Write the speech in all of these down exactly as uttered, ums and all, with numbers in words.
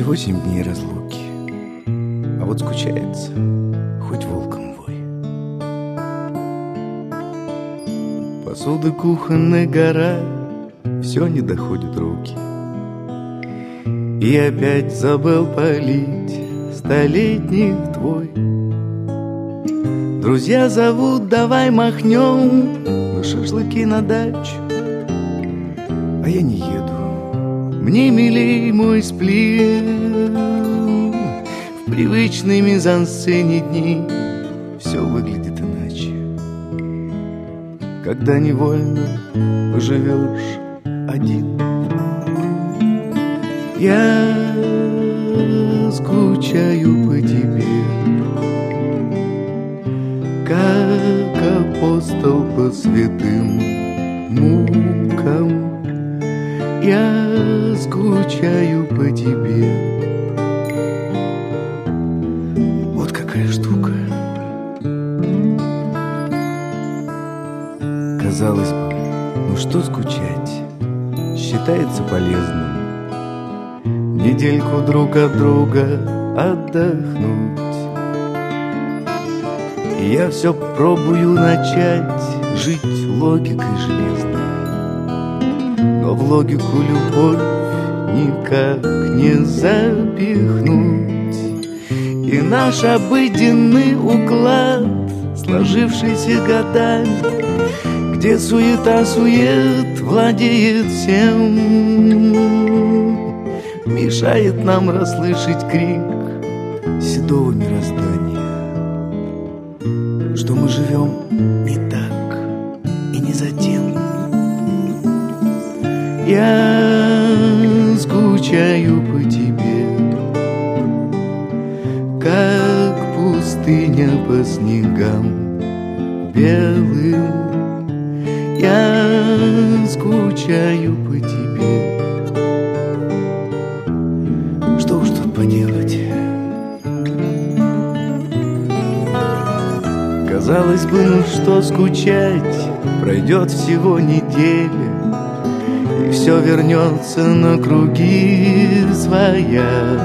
восемь дней разлуки, а вот скучается, хоть волком вой. Посуда кухонная гора, все не доходит руки. И опять забыл полить столетних твой. Друзья зовут, давай махнем на шашлыки на дачу, а я не еду. Мне милей мой сплин. В привычной мизансцене дней все выглядит иначе, когда невольно поживешь один. Я скучаю по тебе, как апостол по святым мукам. Я скучаю по тебе. Вот какая штука. Казалось бы, ну что скучать, считается полезным недельку друг от друга отдохнуть. И я все пробую начать жить логикой железной, но в логику любовь никак не запихнуть. И наш обыденный уклад, сложившийся годами, где суета-сует владеет всем, мешает нам расслышать крик седого мироздания, что мы живем не так и не за тем. Я скучаю по тебе, как пустыня по снегам белым. Я скучаю по тебе. Что уж тут поделать? Казалось бы, ну что скучать, пройдет всего неделя, и все вернется на круги своя.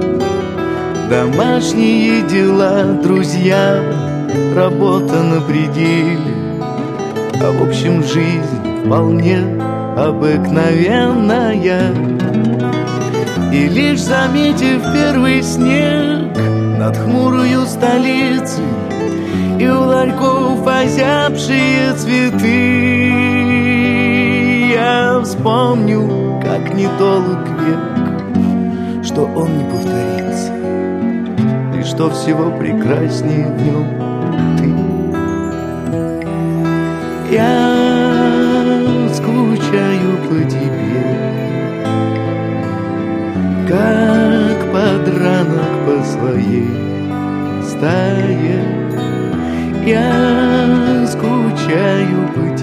Домашние дела, друзья, работа на пределе, а в общем жизнь вполне обыкновенная. И лишь заметив первый снег над хмурою столицей и у ларьков озябшие цветы, я вспомню, как недолг век, что он не повторится, и что всего прекраснее в нем ты. Я скучаю по тебе, как подранок по своей стае. Я скучаю по тебе.